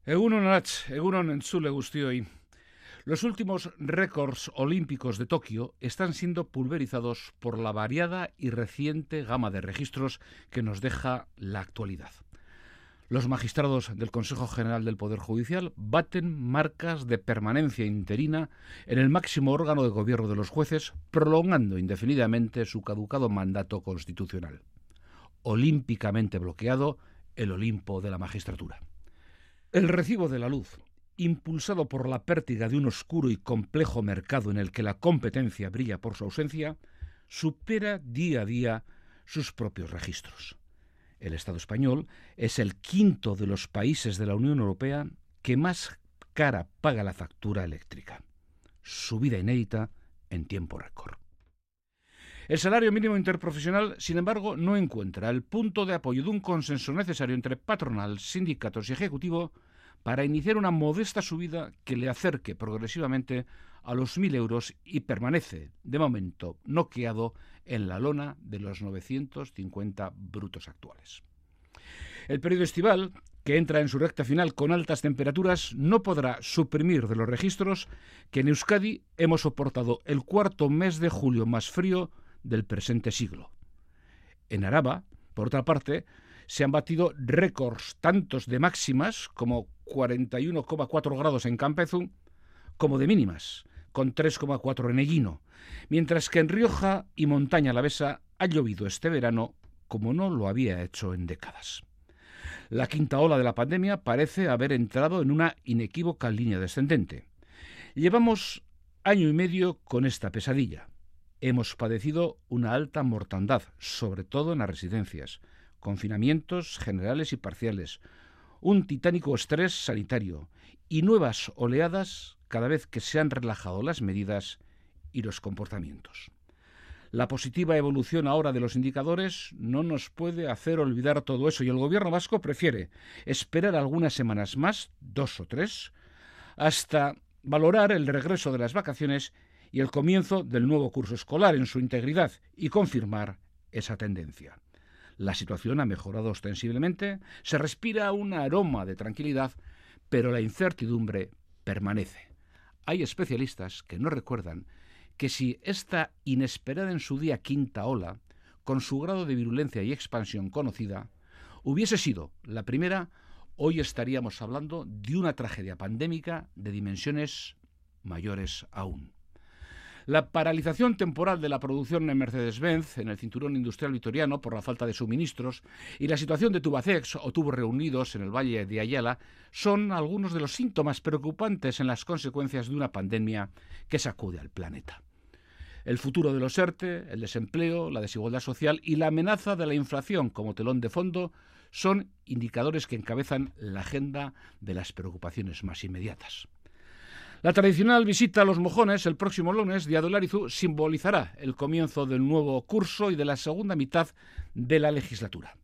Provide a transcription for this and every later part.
Egunon Arach, Egunon Entzule guztioi. Los últimos récords olímpicos de Tokio están siendo pulverizados por la variada y reciente gama de registros que nos deja la actualidad. Los magistrados del Consejo General del Poder Judicial baten marcas de permanencia interina en el máximo órgano de gobierno de los jueces, prolongando indefinidamente su caducado mandato constitucional. Olímpicamente bloqueado el Olimpo de la magistratura. El recibo de la luz, impulsado por la pértiga de un oscuro y complejo mercado en el que la competencia brilla por su ausencia, supera día a día sus propios registros. El Estado español es el quinto de los países de la Unión Europea que más cara paga la factura eléctrica. Subida inédita en tiempo récord. El salario mínimo interprofesional, sin embargo, no encuentra el punto de apoyo de un consenso necesario entre patronal, sindicatos y ejecutivo para iniciar una modesta subida que le acerque progresivamente a los 1.000 euros y permanece, de momento, noqueado en la lona de los 950 brutos actuales. El periodo estival, que entra en su recta final con altas temperaturas, no podrá suprimir de los registros que en Euskadi hemos soportado el cuarto mes de julio más frío del presente siglo. En Araba, por otra parte, se han batido récords tantos de máximas, como 41,4 grados en Campezu, como de mínimas, con 3,4 en Eguino, mientras que en Rioja y Montaña Alavesa ha llovido este verano como no lo había hecho en décadas. La quinta ola de la pandemia parece haber entrado en una inequívoca línea descendente. Llevamos año y medio con esta pesadilla. Hemos padecido una alta mortandad, sobre todo en las residencias, confinamientos generales y parciales, un titánico estrés sanitario y nuevas oleadas cada vez que se han relajado las medidas y los comportamientos. La positiva evolución ahora de los indicadores no nos puede hacer olvidar todo eso y el gobierno vasco prefiere esperar algunas semanas más, 2 o 3, hasta valorar el regreso de las vacaciones y el comienzo del nuevo curso escolar en su integridad y confirmar esa tendencia. La situación ha mejorado ostensiblemente, se respira un aroma de tranquilidad, pero la incertidumbre permanece. Hay especialistas que nos recuerdan que si esta inesperada en su día quinta ola, con su grado de virulencia y expansión conocida, hubiese sido la primera, hoy estaríamos hablando de una tragedia pandémica de dimensiones mayores aún. La paralización temporal de la producción en Mercedes-Benz, en el cinturón industrial vitoriano, por la falta de suministros, y la situación de Tubacex o Tubos Reunidos en el Valle de Ayala son algunos de los síntomas preocupantes en las consecuencias de una pandemia que sacude al planeta. El futuro de los ERTE, el desempleo, la desigualdad social y la amenaza de la inflación como telón de fondo son indicadores que encabezan la agenda de las preocupaciones más inmediatas. La tradicional visita a Los Mojones el próximo lunes, día de Olarizu, simbolizará el comienzo del nuevo curso y de la segunda mitad de la legislatura.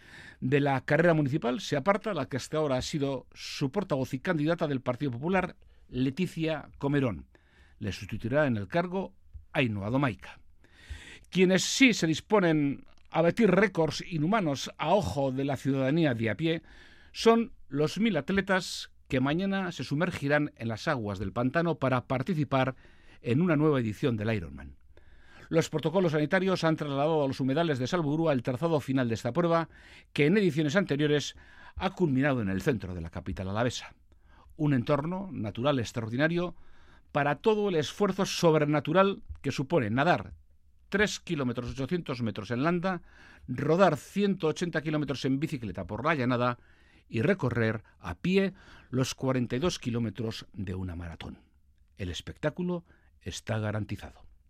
De la carrera municipal se aparta la que hasta ahora ha sido su portavoz y candidata del Partido Popular, Leticia Comerón. Le sustituirá en el cargo Ainhoa Domaica. Quienes sí se disponen a batir récords inhumanos a ojo de la ciudadanía de a pie son los 1.000 atletas que mañana se sumergirán en las aguas del pantano para participar en una nueva edición del Ironman. Los protocolos sanitarios han trasladado a los humedales de Salburua el trazado final de esta prueba, que en ediciones anteriores ha culminado en el centro de la capital alavesa. Un entorno natural extraordinario para todo el esfuerzo sobrenatural que supone nadar 3 kilómetros 800 metros en landa, rodar 180 kilómetros en bicicleta por la llanada y recorrer a pie los 42 kilómetros de una maratón. El espectáculo está garantizado.